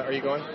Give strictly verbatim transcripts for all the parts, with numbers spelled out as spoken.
are you going?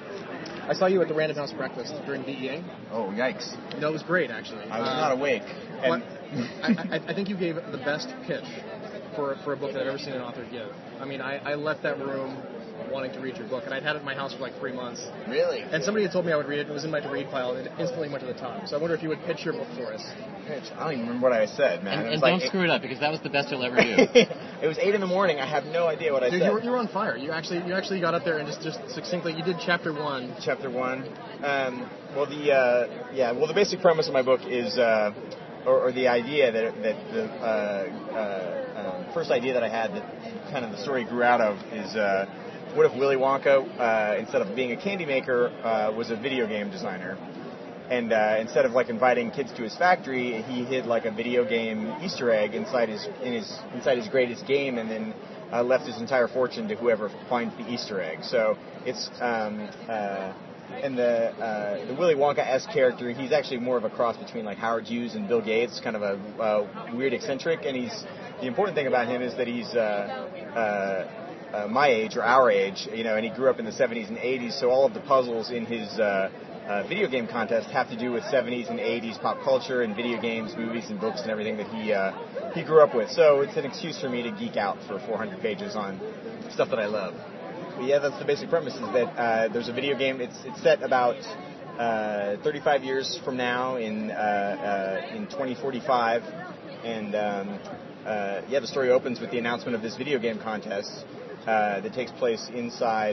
I saw you at the Random House breakfast during B E A. Oh, yikes. No, it was great, actually. I was uh, not awake. And I, I, I think you gave the best pitch for, for a book that I've ever seen an author give. I mean, I, I left that room wanting to read your book, and I'd had it in my house for like three months. Really? And somebody had told me I would read it, and it was in my to-read pile, and it instantly went to the top. So I wonder if you would pitch your book for us. Pitch? I don't even remember what I said, man. And, it and was don't like screw it up, because that was the best you'll ever do. It was eight in the morning. I have no idea what I Dude, said. you were, you were on fire. You actually you actually got up there and just, just succinctly, you did chapter one. Chapter one. Um, well, the uh, yeah. Well, the basic premise of my book is, uh, or, or the idea that that the uh, uh, um, first idea that I had that kind of the story grew out of is, uh, what if Willy Wonka, uh, instead of being a candy maker, uh, was a video game designer? And uh, instead of like inviting kids to his factory, he hid like a video game Easter egg inside his in his inside his greatest game, and then uh, left his entire fortune to whoever finds the Easter egg. So it's um, uh, and the uh, the Willy Wonka-esque character, he's actually more of a cross between like Howard Hughes and Bill Gates, kind of a uh, weird eccentric. And he's the important thing about him is that he's uh, uh, uh, my age or our age, you know, and he grew up in the seventies and eighties. So all of the puzzles in his uh, Uh, video game contest have to do with seventies and eighties pop culture and video games, movies, and books and everything that he uh, he grew up with. So it's an excuse for me to geek out for four hundred pages on stuff that I love. But yeah, that's the basic premise, is that uh, there's a video game. It's it's set about uh, thirty-five years from now in uh, uh, in twenty forty-five, and um, uh, yeah, the story opens with the announcement of this video game contest uh, that takes place inside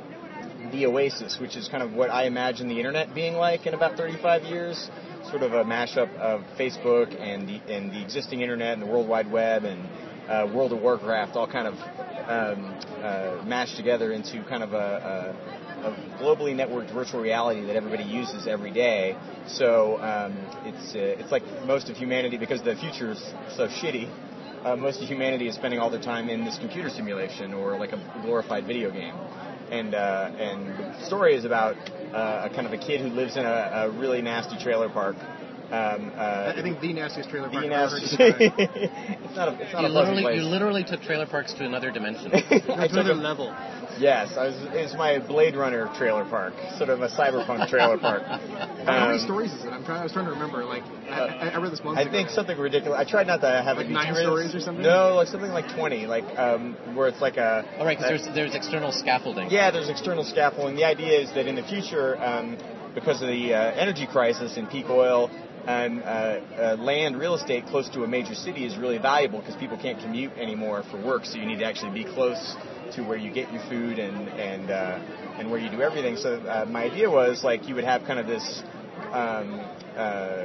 the Oasis, which is kind of what I imagine the internet being like in about thirty-five years, sort of a mashup of Facebook and the and the existing internet and the World Wide Web and uh, World of Warcraft, all kind of um, uh, mashed together into kind of a, a, a globally networked virtual reality that everybody uses every day. So um, it's uh, it's like most of humanity, because the future is so shitty. Uh, most of humanity is spending all their time in this computer simulation or like a glorified video game. And uh, and the story is about uh, a kind of a kid who lives in a, a really nasty trailer park. Um, uh, I think the nastiest trailer park the I've ever nastiest. heard. It's not a it's not You a pleasant literally, place. you literally took trailer parks to another dimension. I took Another a, level. Yes, I was, it's my Blade Runner trailer park, sort of a cyberpunk trailer park. How many Um, stories is it? I'm trying. I was trying to remember. Like, I, I, I read this months I ago. think something ridiculous. I tried not to have Like it be nine too stories ridiculous. or something? No, like something like twenty, like um, where it's like a. All right, because a- there's, there's external scaffolding. Yeah, there's external scaffolding. The idea is that in the future, um, because of the uh, energy crisis and peak oil, and uh, uh, land, real estate close to a major city is really valuable because people can't commute anymore for work. So you need to actually be close to where you get your food and and uh, and where you do everything. So uh, my idea was like you would have kind of this, um, uh,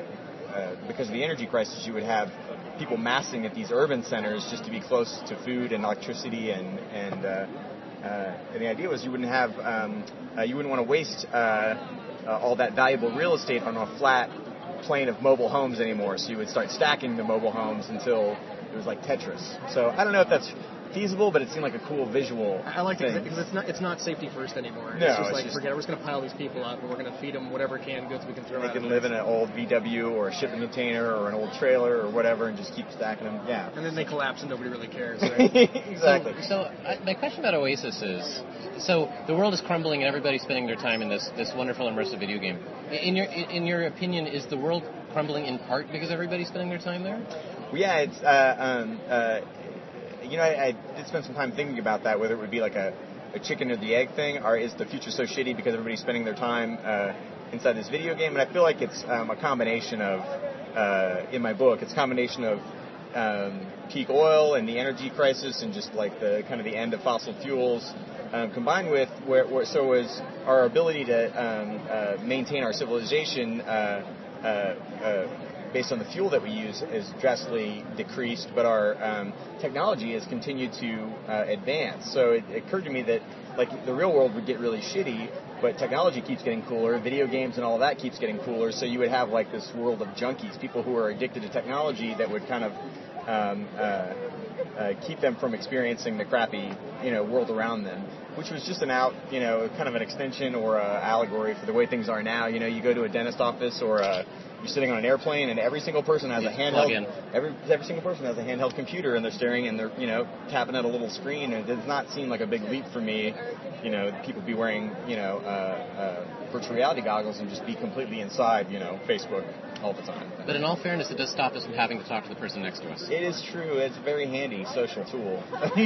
uh, because of the energy crisis, you would have people massing at these urban centers just to be close to food and electricity and and. Uh, Uh, and the idea was you wouldn't have, um, uh, you wouldn't want to waste uh, uh, all that valuable real estate on a flat plane of mobile homes anymore. So you would start stacking the mobile homes until it was like Tetris. So I don't know if that's feasible, but it seemed like a cool visual I like thing. it because it's not it's not safety first anymore. No, it's just it's like just- forget it. We're just gonna pile these people up and we're gonna feed them whatever canned goods we can throw They at can them. live in an old V W or a shipping container or an old trailer or whatever and just keep stacking them. Yeah. And then they collapse and nobody really cares. Right? Exactly. So, so I, my question about Oasis is, so the world is crumbling and everybody's spending their time in this, this wonderful immersive video game. In your in your opinion, is the world crumbling in part because everybody's spending their time there? Well, yeah, it's, uh, um, uh, you know, I, I did spend some time thinking about that, whether it would be like a, a chicken or the egg thing, or is the future so shitty because everybody's spending their time uh, inside this video game? And I feel like it's um, a combination of, uh, in my book, it's a combination of um, peak oil and the energy crisis and just like the kind of the end of fossil fuels, um, combined with where, where so is our ability to um, uh, maintain our civilization uh, uh, uh, based on the fuel that we use is drastically decreased, but our um, technology has continued to uh, advance. So it, it occurred to me that like the real world would get really shitty, but technology keeps getting cooler, video games and all of that keeps getting cooler, so you would have like this world of junkies, people who are addicted to technology that would kind of um, uh, uh, keep them from experiencing the crappy, you know, world around them, which was just an out, you know, kind of an extension or a allegory for the way things are now. You know, you go to a dentist office or a you're sitting on an airplane, and every single person has a handheld. Every every single person has a handheld computer, and they're staring and they're you know tapping at a little screen. And it does not seem like a big leap for me. You know, people be wearing you know uh, uh, virtual reality goggles and just be completely inside you know Facebook all the time. But in all fairness, it does stop us from having to talk to the person next to us. It is true. It's a very handy social tool.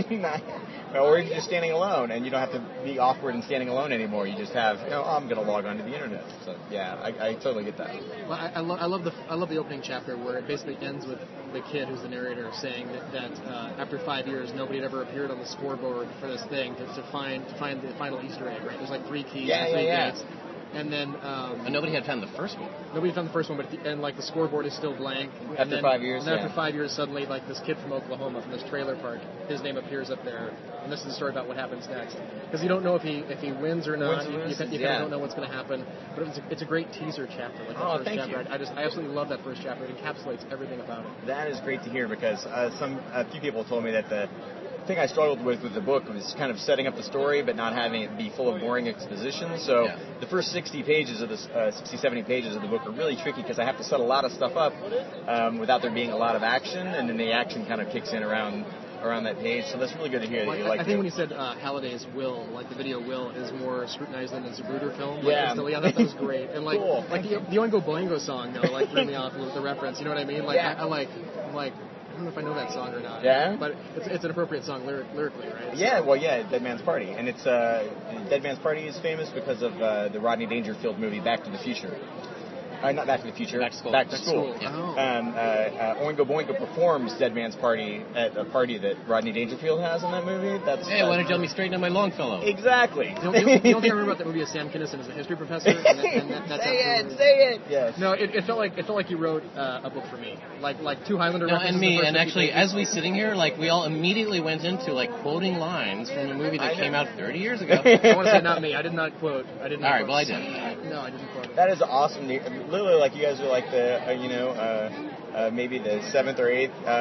Or you're just standing alone, and you don't have to be awkward and standing alone anymore. You just have, you know, oh, I'm going to log on to the internet. So yeah, I, I totally get that. Well, I, I, lo- I love the I love the opening chapter where it basically ends with the kid who's the narrator saying that, that uh, after five years nobody had ever appeared on the scoreboard for this thing to, to find to find the final Easter egg. Right? There's like three keys, yeah, and three yeah, gates. And then um, and nobody had found the first one. Nobody found the first one, but at the end, like the scoreboard is still blank. After and then, five years, and then yeah. after five years, suddenly, like this kid from Oklahoma from this trailer park, his name appears up there, and this is the story about what happens next. Because you don't know if he if he wins or not. Wins, you loses, you, you yeah. kind of don't know what's going to happen. But it's a, it's a great teaser chapter. Like oh, the first thank chapter. you. I, I just I absolutely love that first chapter. It encapsulates everything about it. That is great to hear because uh, some a few people told me that the thing I struggled with with the book was kind of setting up the story but not having it be full of boring exposition. So yeah. the first sixty pages of this, uh, sixty, seventy pages of the book are really tricky because I have to set a lot of stuff up um, without there being a lot of action, and then the action kind of kicks in around around that page. So that's really good to hear well, that you I, like I think it. when you said uh, Halliday's Will, like the video Will, is more scrutinized than the Zapruder film. Like, yeah. Still, yeah, that, that was great. And like, cool. like the, the Oingo Boingo song, though, like threw me off with the reference. You know what I mean? Like, yeah. I, I like, I'm like. I don't know if I know that song or not. Yeah? But it's it's an appropriate song lyric, lyrically, right? Yeah, well, yeah, Dead Man's Party. And it's, uh, Dead Man's Party is famous because of uh, the Rodney Dangerfield movie Back to the Future. Uh, not Back to the Future. Back to School. Back to Back to School. School. Yeah. Um, uh, uh, Oingo Boingo performs Dead Man's Party at a party that Rodney Dangerfield has in that movie. That's Hey, why don't you tell me straighten out my Longfellow? Exactly. The only, the only thing I remember about that movie is Sam Kinison as the history professor. And that, and that, that's say it, absolutely- say it. Yes. No, it, it felt like it felt like you wrote uh, a book for me, like like two Highlander No, references. and in the me, first and fifty actually, pages. as we sitting here, like, we all immediately went into, like, quoting lines from a movie that I know. came out thirty years ago. I want to say not me. I did not quote. I did not. All right, quote. well, I did. No, I didn't quote it. That is awesome. Literally, like you guys are like the, uh, you know, uh, uh, maybe the seventh or eighth, uh, uh,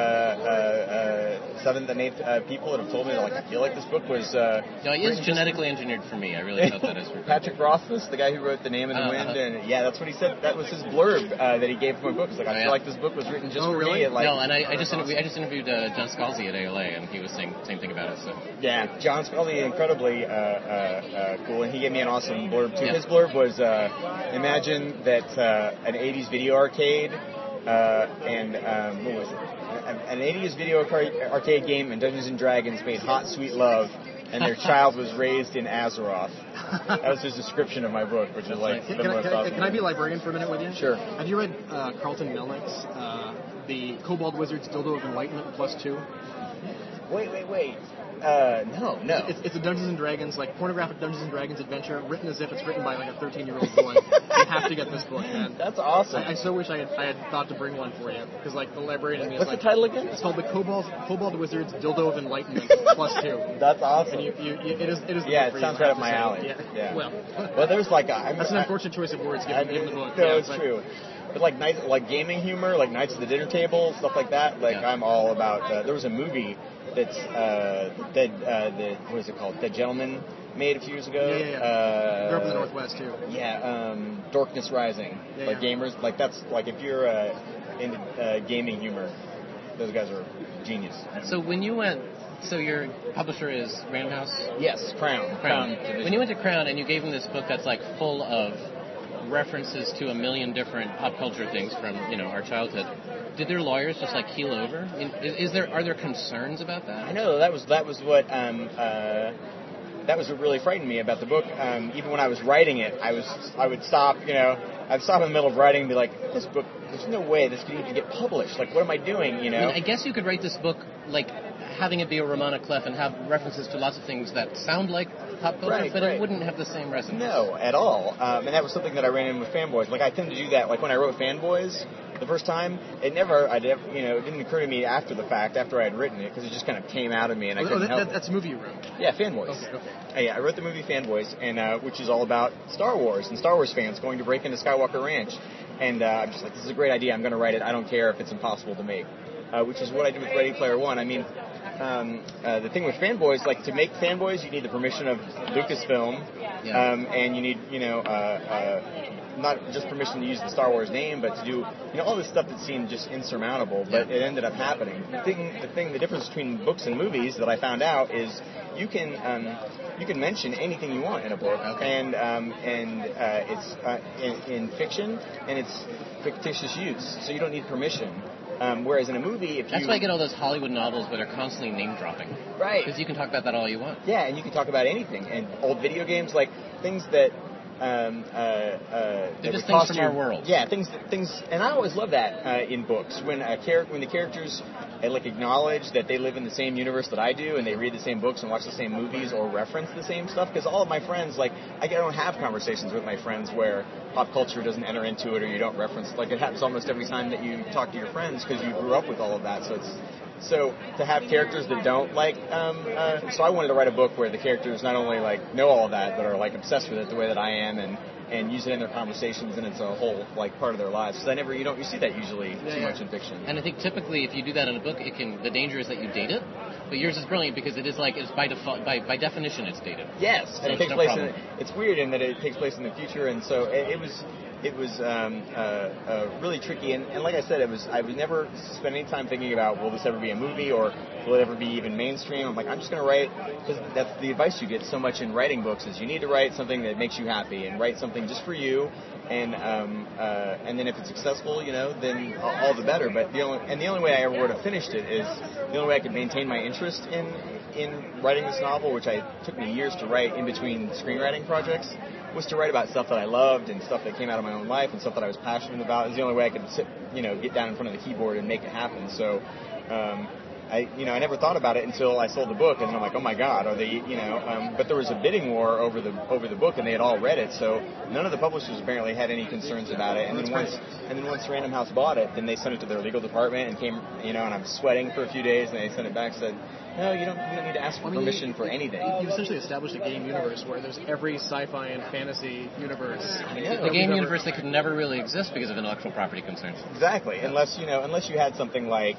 uh, seventh and eighth uh, people that have told me that, like, I feel like this book was. Uh, No, it is genetically engineered for me. I really felt that as Patrick Rothfuss, the guy who wrote The Name in the Uh, Wind, uh-huh. and yeah, that's what he said. That was his blurb uh, that he gave for my book. He's like, I Oh, feel yeah. like this book was written just Oh, for really? me. It, like, no, and I, I Oh, just that's interviewed, I just interviewed uh, John Scalzi at A L A, and he was saying the same thing about it. So Yeah, John Scully, incredibly uh, uh, uh, cool, and he gave me an awesome blurb too. Yeah. His blurb was, uh, imagine that uh, an eighties video arcade uh, and um, what was it? An eighties video arcade, arcade game and Dungeons and Dragons made hot, sweet love, and their child was raised in Azeroth. That was his description of my book, which is like Can, the can, I, most can, I, awesome. can I be a librarian for a minute with you? Sure. Have you read uh, Carlton Melnick's uh, The Kobold Wizard's Dildo of Enlightenment Plus Two? Wait, wait, wait. Uh, no, no. It's, it's a Dungeons and Dragons, like pornographic Dungeons and Dragons adventure, written as if it's written by like a thirteen-year-old boy. You have to get this book, man. That's awesome. I, I so wish I had I had thought to bring one for you because like the librarian in me is What's like. the title again? It's called The Kobold Kobold Wizard's Dildo of Enlightenment Plus Two. That's awesome. And you, you, you, it is it is. the Yeah, book it for sounds you, I right have up to my say. alley. Yeah. Yeah. Well. Well, there's like a. I'm, That's an I- unfortunate choice of words I given, mean, given the book. no, yeah, it's but- true. But like night, like gaming humor, like Knights of the Dinner Table, stuff like that. Like Yeah. I'm all about. Uh, there was a movie that's uh, Dead. Uh, the what is it called? Dead Gentleman made a few years ago. Yeah, yeah, yeah. Uh, Grew up in the Northwest too. Yeah, um, Darkness Rising. Yeah, like yeah. gamers, like that's like if you're uh, into uh, gaming humor, those guys are genius. So when you went, so your publisher is Random House? Yes, Crown. Crown. division. When you went to Crown and you gave them this book that's like full of references to a million different pop culture things from, you know, our childhood, did their lawyers just like keel over? I mean, Is, is there are there concerns about that? I know that was that was what um, uh, that was what really frightened me about the book. Um, even when I was writing it, I was I would stop, you know, I'd stop in the middle of writing and be like, this book, there's no way this could even get published. Like, what am I doing? You know? I mean, I guess you could write this book like having it be a Ramona Clef and have references to lots of things that sound like pop culture, Right, but right. it wouldn't have the same resonance. No, at all. Um, and that was something that I ran in with Fanboys. Like, I tend to do that. Like, when I wrote Fanboys the first time, it never, I did, you know, it didn't occur to me after the fact, after I had written it, because it just kind of came out of me and I Oh, couldn't that, help that, it. that's a movie you wrote. Yeah, Fanboys. Okay, okay. Uh, yeah, I wrote the movie Fanboys, and uh, which is all about Star Wars and Star Wars fans going to break into Skywalker Ranch. And uh, I'm just like, this is a great idea. I'm going to write it. I don't care if it's impossible to make. Uh, which is what I did with Ready Player One. I mean, um, uh, the thing with fanboys, like to make fanboys, you need the permission of Lucasfilm, Yeah. um, and you need, you know, uh, uh, not just permission to use the Star Wars name, but to do, you know, all this stuff that seemed just insurmountable, but Yeah. it ended up happening. The thing, the thing, the difference between books and movies that I found out is you can, um, you can mention anything you want in a book, Okay. and um, and uh, it's uh, in, in fiction, and it's fictitious use, so you don't need permission. Um, whereas in a movie, if you... That's why I get all those Hollywood novels that are constantly name dropping. Right. Because you can talk about that all you want. Yeah, and you can talk about anything. And old video games, like things that... Um, uh, uh, They're that just would things cost from you, our world. Yeah, things, things, and I always love that uh, in books when a char- when the characters uh, like acknowledge that they live in the same universe that I do, and they read the same books and watch the same movies or reference the same stuff. Because all of my friends, like, I don't have conversations with my friends where pop culture doesn't enter into it or you don't reference. Like, it happens almost every time that you talk to your friends because you grew up with all of that. So it's So to have characters that don't like, um, uh, so I wanted to write a book where the characters not only like know all of that, but are like obsessed with it the way that I am, and and use it in their conversations, and it's a whole like part of their lives. Because I never, you don't, you see that usually Yeah, too yeah. much in fiction. And I think typically if you do that in a book, it can. The danger is that you date it. But yours is brilliant because it is like it's by default, by by definition, it's dated. Yes, So and it it's takes no place. problem. In, it's weird in that it takes place in the future, and so it, it was. It was um, uh, uh, really tricky, and, and like I said, it was. I would never spend any time thinking about will this ever be a movie or will it ever be even mainstream. I'm like, I'm just going to write, because that's the advice you get so much in writing books is you need to write something that makes you happy and write something just for you, and um, uh, and then if it's successful, you know, then all, all the better. But the only and the only way I ever would have finished it is the only way I could maintain my interest in in writing this novel, which I took me years to write in between screenwriting projects, was to write about stuff that I loved and stuff that came out of my own life and stuff that I was passionate about. It was the only way I could sit, you know, get down in front of the keyboard and make it happen. So, um, I, you know, I never thought about it until I sold the book, and then I'm like, oh my God, are they, you know? Um, but there was a bidding war over the over the book, and they had all read it, so none of the publishers apparently had any concerns about it. And then once, and then once Random House bought it, then they sent it to their legal department and came, you know, and I'm sweating for a few days, and they sent it back and said, no, you don't, you don't need to ask for I mean, permission you- for anything. You've essentially established a game universe where there's every sci-fi and fantasy universe. Yeah. The game Never- universe that could never really exist because of intellectual property concerns. Exactly, unless you know, unless you had something like,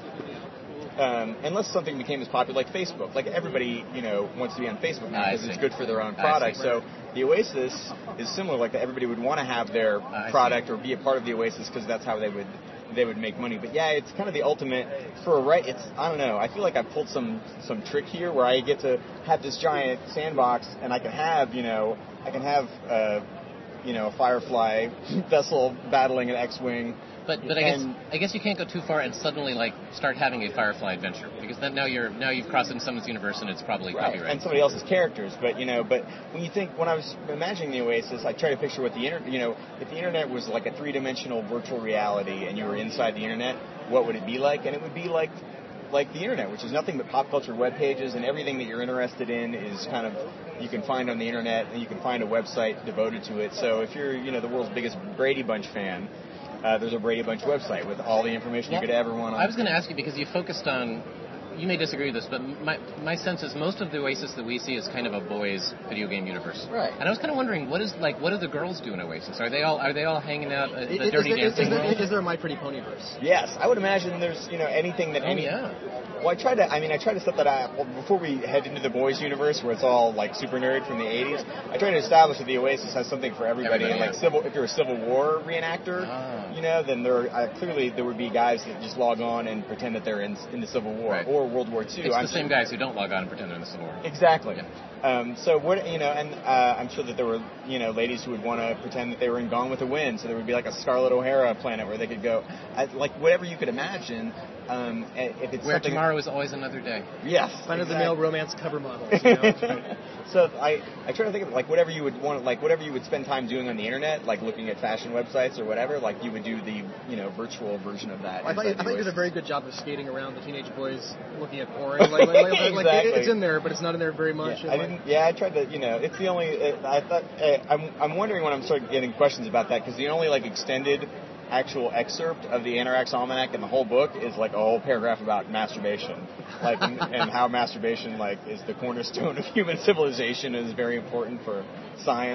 um, unless something became as popular like Facebook. Like everybody, you know, wants to be on Facebook now I because it's see. good for their own I product. see. So the Oasis is similar. Like that everybody would want to have their I product see. or be a part of the Oasis because that's how they would they would make money. But yeah, it's kind of the ultimate for a right. It's I don't know. I feel like I pulled some some trick here where I get to have this giant sandbox and I can have you know I can have. Uh, you know, a Firefly vessel battling an X-wing. But but I guess And- I guess you can't go too far and suddenly like start having a Firefly adventure because then now you're now you've crossed into someone's universe and it's probably Right, copyright. and somebody else's characters, but you know, but when you think, when I was imagining the Oasis, I try to picture what the internet, you know, if the internet was like a three-dimensional virtual reality and you were inside the internet, what would it be like? And it would be like, like the internet, which is nothing but pop culture web pages, and everything that you're interested in is kind of, you can find on the internet, and you can find a website devoted to it. So if you're, you know, the world's biggest Brady Bunch fan, uh, there's a Brady Bunch website with all the information you could ever want on. I was going to ask you because you focused on. You may disagree with this, but my my sense is most of the Oasis that we see is kind of a boys' video game universe. Right. And I was kind of wondering, what is like, what do the girls do in Oasis? Are they all are they all hanging out at the Is, Dirty is, is, Dancing is, there, world? is there a My Pretty Pony verse? Yes, I would imagine there's, you know, anything that Oh, any. yeah. Well, I try to. I mean, I try to set that up. Well, before we head into the boys' universe, where it's all like super nerd from the eighties, I try to establish that the Oasis has something for everybody. Everybody, and like yeah. civil, if you're a Civil War reenactor, Ah. you know, then there uh, clearly there would be guys that just log on and pretend that they're in in the Civil War Right. or World War Two. It's I'm the same sure- guys who don't log on and pretend they're in the Civil War. Exactly. Yeah. Um, so what you know, and uh, I'm sure that there were you know ladies who would want to pretend that they were in Gone with the Wind, so there would be like a Scarlett O'Hara planet where they could go, I, like whatever you could imagine. Um, if it's Where something, tomorrow is always another day. yes, Kind of the exactly. male romance cover models. You know? So I, I try to think of like whatever you would want, like whatever you would spend time doing on the internet, like looking at fashion websites or whatever, like you would do the you know virtual version of that. I thought, you, I inside thought you the did a Oasis. very good job of skating around the teenage boys looking at porn. Like, like, like, like, like, Exactly. it, it's in there, but it's not in there very much. Yeah, and I like- didn't. Yeah, I tried to. You know, it's the only. It, I thought. Uh, I'm. I'm wondering when I'm sort of getting questions about that because the only like extended actual excerpt of the Anorak's Almanac in the whole book is like a whole paragraph about masturbation, like and, and how masturbation like is the cornerstone of human civilization and is very important for science.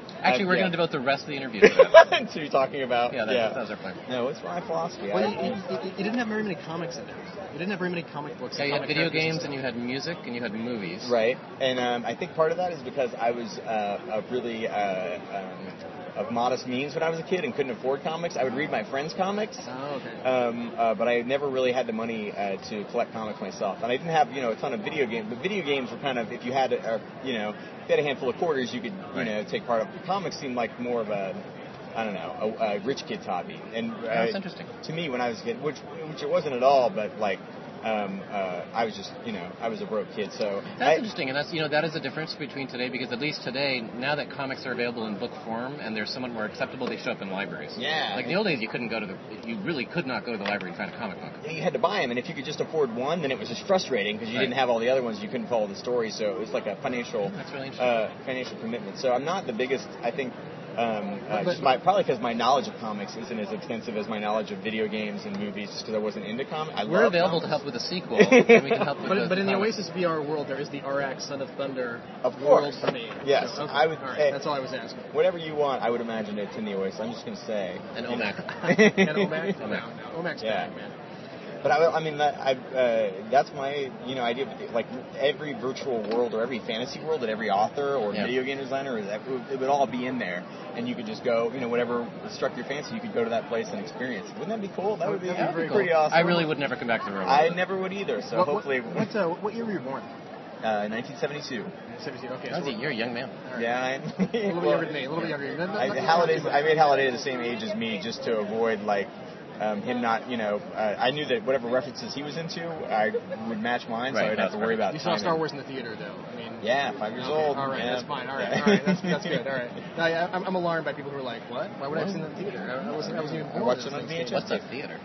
Actually, um, we're yeah. going to devote the rest of the interview to that. So you're talking about Yeah, that, yeah. that was our plan. No, it's my philosophy. Well, I, you, you, you, you didn't have very many comics in there. You didn't have very many comic books. Yeah, and you had comic video characters games and you had music and you had movies. Right, and um, I think part of that is because I was uh, a really uh, um, of modest means when I was a kid and couldn't afford comics. I would read my friends' comics, Oh, okay. um, uh, but I never really had the money uh, to collect comics myself. And I didn't have, you know, a ton of video games. But video games were kind of, if you had, a, a, you know, if you had a handful of quarters, you could, you Right. know, take part of. Comics seemed like more of a, I don't know, a, a rich kid's hobby. And uh, That's interesting. to me, when I was a kid, which which it wasn't at all, but like. Um, uh, I was just, you know, I was a broke kid, so That's I, interesting, and that's you know that is the difference between today because at least today, now that comics are available in book form and they're somewhat more acceptable, they show up in libraries. Yeah. Like in the old days, you couldn't go to the, you really could not go to the library and find a comic book. you had to buy them, and if you could just afford one, then it was just frustrating because you Right. didn't have all the other ones. You couldn't follow the story, so it was like a financial, That's really interesting. uh, financial commitment. So I'm not the biggest. I think um, uh, But- just my, probably because my knowledge of comics isn't as extensive as my knowledge of video games and movies, just because I wasn't into comics. I We're love available comics. to help with a sequel, and we can help with But, but in the comics. Oasis V R world, there is the Arax Son of Thunder Of world course. for me. Yes, So, okay. I would- All right, eh, that's all I was asking. Whatever you want, I would imagine it's in the Oasis. I'm just going to say. And you know. Omac. And Omac? No, Omac. no, Omac's Yeah. back, man. But I, I mean, that, I, uh, that's my, you know, idea. Of, like every virtual world or every fantasy world that every author or Yeah. video game designer, it would, it would all be in there, and you could just go, you know, whatever struck your fancy, you could go to that place and experience. Wouldn't that be cool? That would be, That'd be very pretty cool. awesome. I really would never come back to the real world. I never would either. So What, hopefully, what, what, uh, what year were you born? uh, nineteen seventy-two. seventeen, okay. That was so a, you're a young man. all right. Yeah, I, A little bit younger than me. A little bit younger. Not- not- I, not- Halliday's, not- I made Halliday the same age as me just to avoid like um, him not, you know, uh, I knew that whatever references he was into, I would match mine, so Right, I would have that's to worry about. You saw timing. Star Wars in the theater, though. I mean, Yeah, five years okay, old. All right, yeah. that's fine. All right, Yeah. all right, that's, that's good. All right. No, I, I'm, I'm alarmed by people who are like, "What? Why would I have seen that in the theater? I wasn't. I wasn't even I born." watched when it on this V H S. thing What's a theater?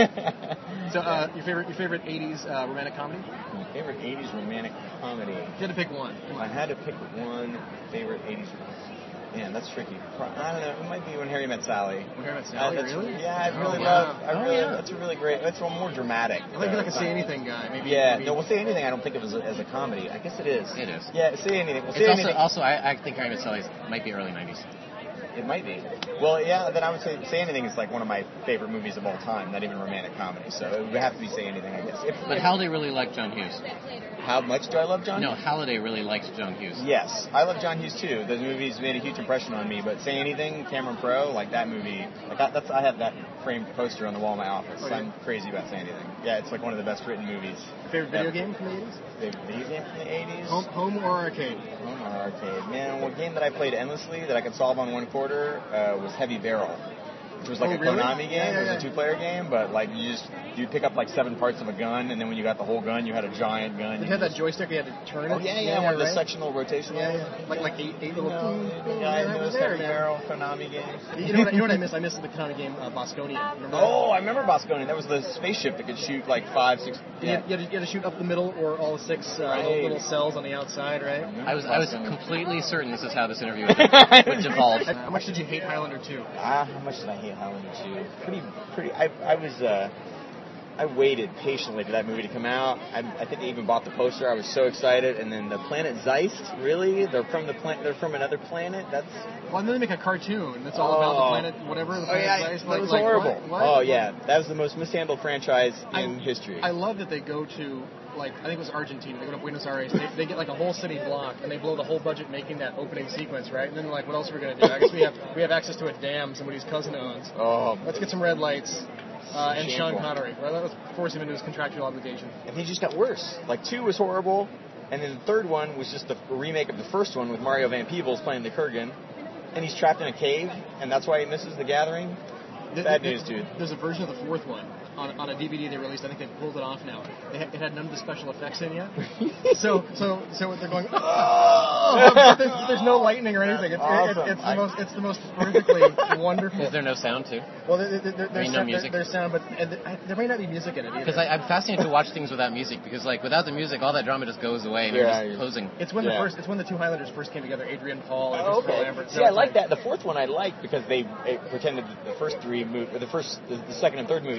came. So, uh, your favorite, your favorite eighties uh, romantic comedy? My favorite eighties romantic comedy. If you had to pick one, come If I on. had to pick one favorite eighties romantic, man, that's tricky. Pro- I don't know. It might be When Harry Met Sally. When Harry Met Uh, Sally, that's- really? Yeah, I Oh, really wow. love. I Oh, really. yeah. That's a really great. That's one more dramatic. I think you're like a uh, Say Anything guy. Maybe. Yeah, maybe, no, well, Say Anything I don't think of as a, as a comedy. I guess it is. It is. Yeah, Say Anything. Well, Say It's also, Anything. also I, I think Harry Met Sally might be early nineties. It might be. Well, yeah, then I would say Say Anything is like one of my favorite movies of all time, not even romantic comedy. So it would have to be Say Anything, I guess. If, But Halliday really liked John Hughes. how much do I love John? No, Halliday really liked John Hughes. Yes, I love John Hughes too. Those movies made a huge impression on me. But Say Anything, Cameron Crowe, like that movie, like I, that's I have that framed poster on the wall in my office. Oh, yeah. I'm crazy about Say Anything. Yeah, it's like one of the best written movies. favorite video ever. game from the eighties? Favorite video game from the eighties? Home, home or arcade? Home or arcade? Man, one game that I played endlessly that I could solve on one quarter uh, was Heavy Barrel. Which was like Oh, a really? Konami game. Yeah, yeah, It was yeah. a two-player game, but like you just you'd pick up like seven parts of a gun, and then when you got the whole gun, you had a giant gun. Did You it have could that joystick you had to turn Oh it? yeah, yeah, one of the right? sectional rotational. Yeah, yeah. Like like eight eight You little. know, boom, the boom, guy yeah, who knows there, Heavy man. Barrel, Konami games. You know what? You know what I miss? I miss the Konami game uh, Bosconian. Remember that? Oh, I remember Bosconian. That was the spaceship that could shoot like five, six. You, had, you, had to, you had to shoot up the middle or all six uh, Right. little, little cells on the outside, right? I was I was completely certain this is how this interview would, would devolve. Uh, How much did you hate Highlander two? Ah, how much did I hate Highlander two? Pretty, pretty. I, I was. Uh, I waited patiently for that movie to come out. I, I think I even bought the poster. I was so excited. And then the planet Zeist, really? They're from the planet. They're from another planet. That's. Well, and then they make a cartoon that's all Oh. about the planet, whatever. The Oh planet yeah, Zeist. that like, was like, horrible. What? What? Oh yeah, that was the most mishandled franchise in I- history. I love that they go to, like, I think it was Argentina. They go to Buenos Aires. They, they get like a whole city block, and they blow the whole budget making that opening sequence, right? And then they're like, what else are we gonna do? I guess we have we have access to a dam somebody's cousin owns. oh, Let's get some red lights. Uh, and Sean Shameful. Connery. Well, let's force him into his contractual obligation. and they just got worse. Like two was horrible, and then the third one was just a remake of the first one with Mario Van Peebles playing the Kurgan, and he's trapped in a cave, and that's why he misses the gathering. Bad There- news, dude. There's a version of the fourth one on, on a D V D they released. I think they pulled it off now. It had, it had none of the special effects in yet. so so so they're going. Oh! But there's, there's no lightning or anything. It's, Awesome. it's, it's the I- most it's the most perfectly wonderful. Is there no sound too? Well, there, there, there, I there's mean, no sound, music? there, there's sound, but and th- I, there might not be music in it either. Because I'm fascinated to watch things without music. Because like without the music, all that drama just goes away, and Yeah, you're you- just posing. It's when Yeah. the first it's when the two Highlanders first came together, Adrian Paul and Oh, Christopher okay. Lambert. So See, I it's like that. The fourth one I liked because they it pretended that the first three mov- or the first, the, the second and third movies You hadn't should be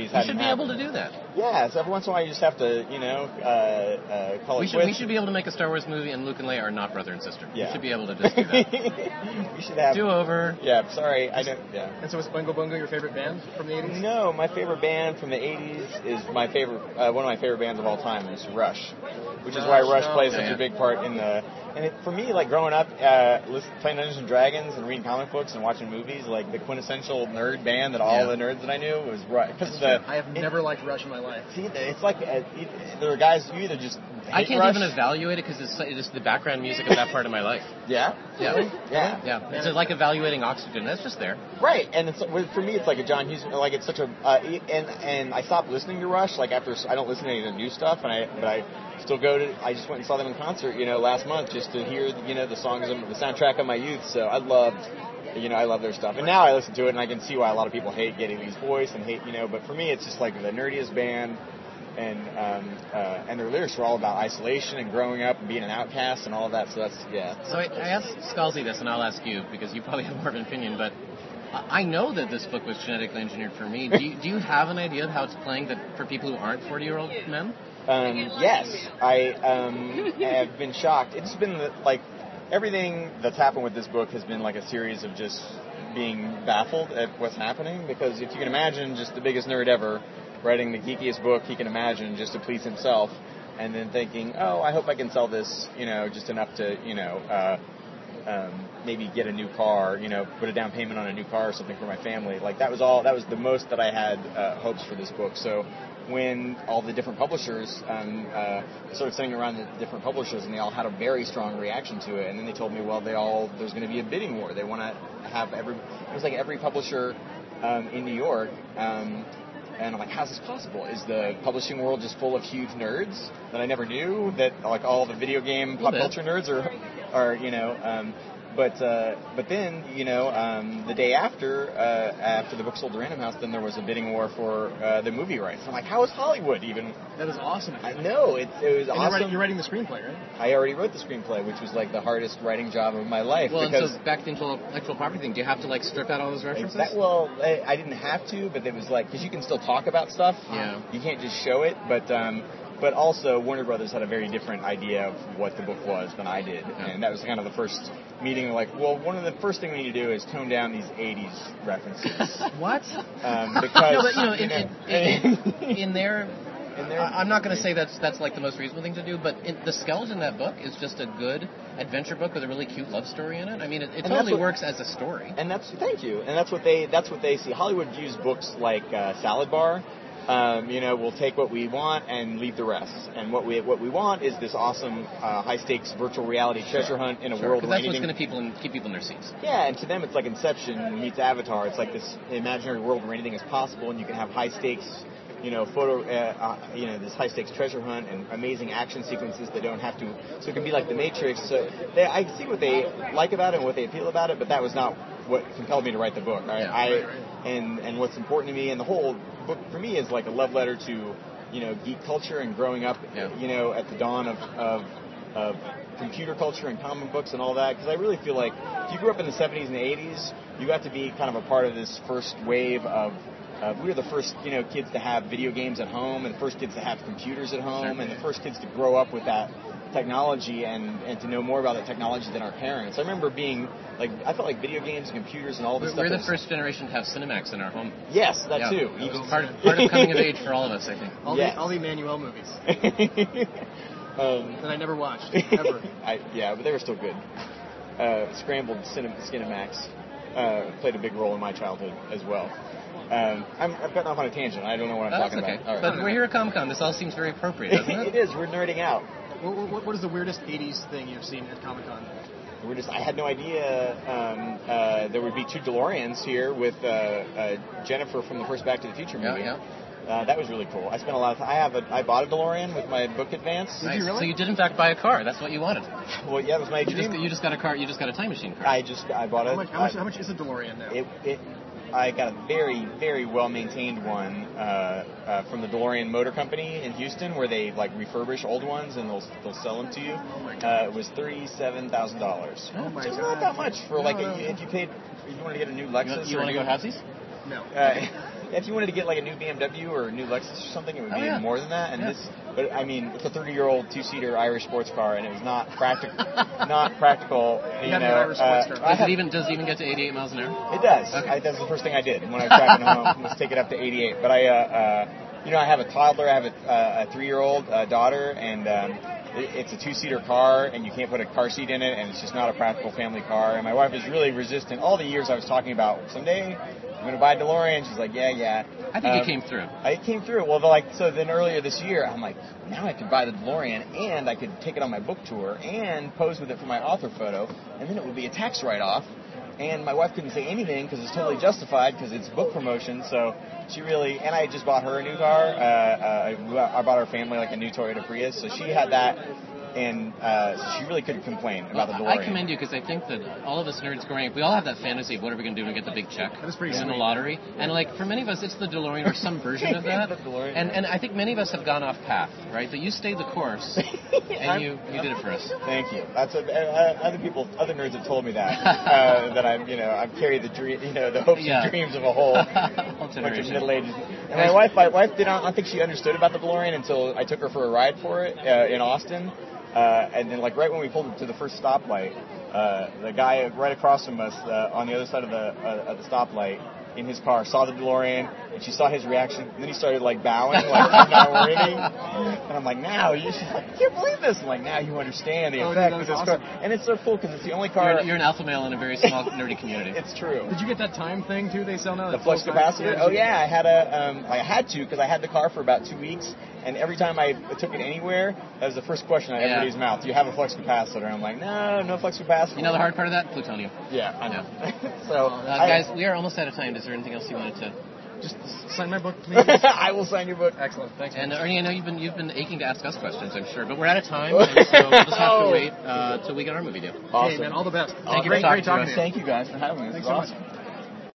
be happen. able to do that. Yeah, so every once in a while you just have to, you know, uh, uh, call We it should we quits. should be able to make a Star Wars movie and Luke and Leia are not brother and sister. Yeah. We should be able to just do that. We should have... Do over. Yeah, sorry, I don't... Yeah. And so was Oingo Boingo your favorite band from the eighties? No, my favorite band from the eighties is my favorite, uh, one of my favorite bands of all time is Rush, which is why Rush, Rush oh, plays yeah, such yeah. a big part in the. And it, for me, like growing up, uh, listen, playing Dungeons and Dragons and reading comic books and watching movies, like the quintessential nerd band that all Yeah. the nerds that I knew was Rush. Because of the. I have it, never liked Rush in my life. See, it's like uh, it, there are guys who either just. Hate I can't Rush. even evaluate it because it's it's just the background music of that part of my life. Yeah. Yeah. Really? Yeah. Yeah, it's like evaluating oxygen. That's just there. Right, and it's, for me, it's like a John Hughes. Like it's such a, uh, and and I stopped listening to Rush. Like after I don't listen to any of the new stuff, and I but I still go to. I just went and saw them in concert, you know, last month just to hear, you know, the songs of the soundtrack of my youth. So I loved, you know, I love their stuff, and now I listen to it, and I can see why a lot of people hate Geddy Lee's voice and hate, you know. But for me, it's just like the nerdiest band. And um, uh, and their lyrics were all about isolation and growing up and being an outcast and all of that. So that's yeah. So I, I asked Scalzi this, and I'll ask you because you probably have more of an opinion. But I I know that this book was genetically engineered for me. Do you, do you have an idea of how it's playing that for people who aren't forty-year-old men? Um, yes, I um, have been shocked. It's been the, like everything that's happened with this book has been like a series of just being baffled at what's happening. Because if you can imagine, just the biggest nerd ever writing the geekiest book he can imagine just to please himself, and then thinking, oh, I hope I can sell this, you know, just enough to, you know, uh, um, maybe get a new car, you know, put a down payment on a new car or something for my family. Like that was all, that was the most that I had uh, hopes for this book. So when all the different publishers um, uh, started sending around the different publishers, and they all had a very strong reaction to it, and then they told me, well, they all, there's going to be a bidding war. They want to have every, it was like every publisher um, in New York. Um, And I'm like, how's this possible? Is the publishing world just full of huge nerds that I never knew? That like all the video game pop culture nerds are, are you know? Um, but uh, but then you know um, the day after uh, after the book sold to Random House, then there was a bidding war for uh, the movie rights. I'm like, how is Hollywood even? That is awesome. I know it. It was and awesome. You're writing, you're writing the screenplay, right? I already wrote the screenplay, which was like the hardest writing job of my life. Well, because and so back to the intellectual property thing, do you have to like strip out all those references? That, well, I, I didn't have to, but it was like, because you can still talk about stuff. Yeah. You can't just show it, but um, but also Warner Brothers had a very different idea of what the book was than I did, Yeah. and that was kind of the first meeting. Like, well, one of the first thing we need to do is tone down these eighties references. What? Um, because no, but you know, in, you in, in, in their, in their I- I'm not going to say that's that's like the most reasonable thing to do, but in, the skeleton in that book is just a good adventure book with a really cute love story in it. I mean, it, it And totally that's what- works as a story. And that's thank you. And that's what they that's what they see. Hollywood views books like uh, Salad Bar. Um, you know, we'll take what we want and leave the rest. And what we what we want is this awesome uh, high stakes virtual reality treasure hunt in a Sure, world because where that's what's anything. going to people in, keep people in their seats. Yeah, and to them it's like Inception meets Avatar. It's like this imaginary world where anything is possible, and you can have high stakes. You know, photo, uh, uh, you know, this high-stakes treasure hunt and amazing action sequences that don't have to, so it can be like The Matrix. So they, I see what they like about it and what they appeal about it, but that was not what compelled me to write the book. I, Yeah, I right, right. and and what's important to me, and the whole book for me is like a love letter to, you know, geek culture and growing up, Yeah. you know, at the dawn of of, of computer culture and comic books and all that. Because I really feel like if you grew up in the seventies and the eighties, you got to be kind of a part of this first wave of. Uh, we were the first, you know, kids to have video games at home, and the first kids to have computers at home, and the first kids to grow up with that technology and, and to know more about that technology than our parents. I remember being like, I felt like video games and computers and all this We're, stuff. we're the was- first generation to have Cinemax in our home. Yes, that Yeah. too. It was part, part of coming of age for all of us, I think. All, Yes. the, all the Emmanuel movies um, that I never watched, ever. I, yeah, but they were still good. Uh, Scrambled Cinem- Cinemax uh, played a big role in my childhood as well. Um, I'm, I've gotten off on a tangent. I don't know what I'm Oh, that's talking okay. about. All right. But we're here at Comic-Con. This all seems very appropriate, doesn't It it? is. We're nerding out. What, what, what is the weirdest eighties thing you've seen at Comic-Con? We're just. I had no idea um, uh, there would be two DeLoreans here with uh, uh, Jennifer from the first Back to the Future Yeah, movie. yeah. Uh, that was really cool. I spent a lot of time. I have a. I bought a DeLorean with my book advance. Nice. you really? So you did in fact buy a car. That's what you wanted. Well, yeah, it was my You dream. just, you just got a car. You just got a time machine car. I just. I bought How it. much, how, much, I- how much is a DeLorean now? It, it, I got a very, very well maintained one uh, uh, from the DeLorean Motor Company in Houston, where they like refurbish old ones and they'll they'll sell them to you. Uh, it was thirty-seven thousand dollars. Oh my Which is God. not that much for like No, a, no. if you paid if you wanted to get a new you Lexus. want, you or want to a go new- halvesies? No. Uh, if you wanted to get like a new B M W or a new Lexus or something, it would be Oh, yeah. even more than that. And Yeah. this, but I mean, it's a thirty-year-old two-seater Irish sports car, and it was not practical. not practical. You, You had an know, Irish sports uh, car. I Does have- it even does it even get to eighty-eight miles an hour? It does. Okay. I, that's the first thing I did when I was driving home was take it up to eighty-eight. But I, uh, uh, you know, I have a toddler. I have a, uh, a three-year-old uh, daughter, and um, it, it's a two-seater car, and you can't put a car seat in it, and it's just not a practical family car. And my wife is really resistant. All the years I was talking about someday I'm going to buy a DeLorean. She's like, yeah, yeah. I think Um, it came through. I came through. Well, like so. Then earlier this year, I'm like, now I could buy the DeLorean, and I could take it on my book tour, and pose with it for my author photo, and then it would be a tax write-off. And my wife couldn't say anything because it's totally justified because it's book promotion. So she really, and I just bought her a new car. Uh, uh, I bought our family like a new Toyota Prius, so she had that. And uh, so she really couldn't complain about Well, the DeLorean. I commend you because I think that all of us nerds growing up, we all have that fantasy of what are we going to do when we get the big check That's pretty in the sweet. lottery. And like for many of us, it's the DeLorean or some version of that. The DeLorean. And and I think many of us have gone off path, right? But you stayed the course, and you you did it for us. Thank you. That's what, uh, other people, other nerds have told me that uh, that I'm, you know, I've carried the dream, you know, the hopes Yeah. and dreams of a whole Whole bunch of generation. middle-aged. And my wife, my wife did not, I don't think she understood about the DeLorean until I took her for a ride for it uh, in Austin. Uh, and then, like, right when we pulled up to the first stoplight, uh, the guy right across from us uh, on the other side of the uh, of the stoplight in his car saw the DeLorean, and she saw his reaction, and then he started, like, bowing, like, he's not worthy. And I'm like, now, you she's like, I can't believe this. I'm like, now you understand the Oh, dude, effect that of was this awesome. car. And it's so cool because it's the only car. You're, you're an alpha male in a very small nerdy community. It's true. Did you get that time thing too? They sell now. The that flux full time- capacitor? did Oh you- yeah, I had a, um, I had to because I had the car for about two weeks, and every time I took it anywhere, that was the first question out of Yeah. everybody's mouth. Do you have a flux capacitor? I'm like, no, no flux capacitor. You know the hard part of that? Plutonium. Yeah, I know. so, Uh, I- guys, we are almost out of time. Is there anything else you wanted to? Just sign my book, please. I will sign your book. Excellent. Thanks. And uh, Ernie, I know you've been you've been aching to ask us questions, I'm sure, but we're out of time, and so we'll just have Oh. to wait uh, till we get our movie deal. Awesome. Hey, man, all the best. Thank you for great, talking great to talking us. to you. Thank you guys for having me. This Thanks is so awesome. much.